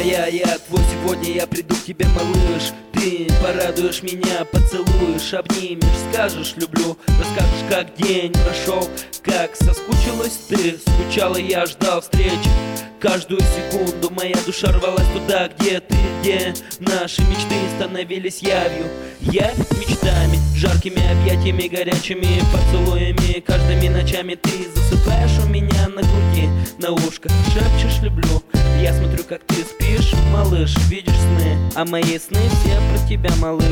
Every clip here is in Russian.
моя, я твой, сегодня я приду к тебе, малыш. Ты порадуешь меня, поцелуешь, обнимешь, скажешь люблю, расскажешь, как день прошел, как соскучилась ты, скучала я, ждал встречи. Каждую секунду моя душа рвалась туда, где ты, где наши мечты становились явью. Явь мечтами, жаркими объятиями, горячими поцелуями. Каждыми ночами ты засыпаешь у меня на груди, на ушко шепчешь люблю. Я смотрю, как ты спишь, малыш, видишь сны, а мои сны все про тебя, малыш.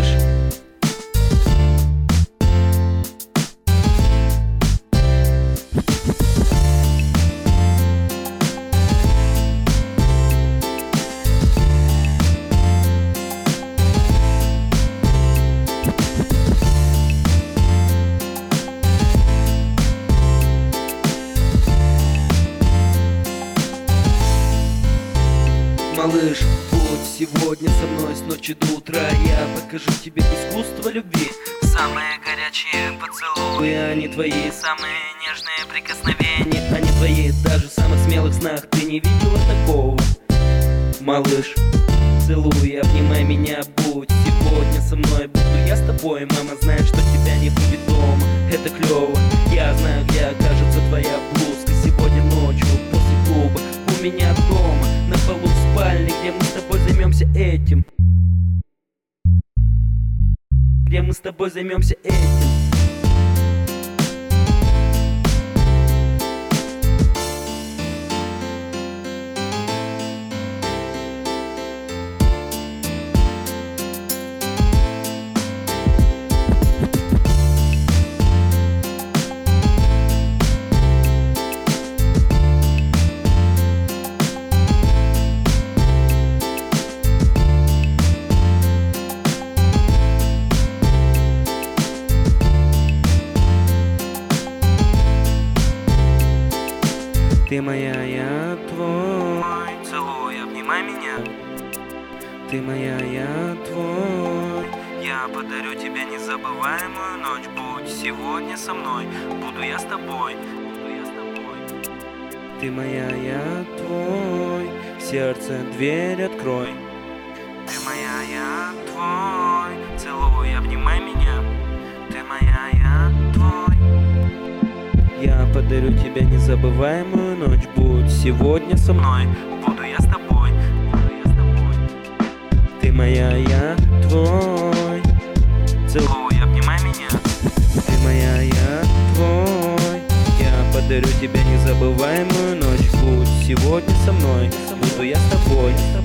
Малыш, будь сегодня со мной с ночи до утра. Я покажу тебе искусство любви. Самые горячие поцелуи, они твои, самые нежные прикосновения, они твои, даже в самых смелых снах ты не видела такого. Малыш, целуй, обнимай меня, будь сегодня со мной, буду я с тобой. Мама знает, что тебя не будет дома, это клево. Я знаю, где окажется твоя блузка сегодня ночью после клуба у меня дома, на полу в спальне, где мы с тобой займемся этим. Где мы с тобой займемся этим. Ты моя, я твой, целуй, обнимай меня. Ты моя, я твой, я подарю тебе незабываемую ночь. Будь сегодня со мной, буду я с тобой, буду я с тобой. Ты моя, я твой, в сердце дверь открой. Ты моя, я твой, целуй, обнимай меня. Ты моя, я твой, я подарю тебе незабываемую ночь. Будь сегодня со мной, буду я с тобой, буду я с тобой. Ты моя, я твой, целуй, обнимай меня. Ты моя, я твой, я подарю тебе незабываемую ночь. Будь сегодня со мной, буду я с тобой.